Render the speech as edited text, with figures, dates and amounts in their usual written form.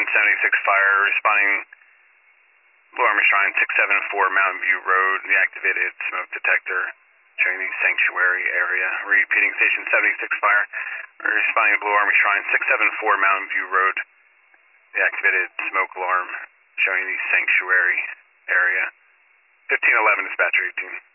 76 fire, responding Blue Army Shrine 674 Mountain View Road, the activated smoke detector showing the sanctuary area. Repeating Station 76 fire, responding Blue Army Shrine 674 Mountain View Road, the activated smoke alarm showing the sanctuary area. 1511 dispatcher 18.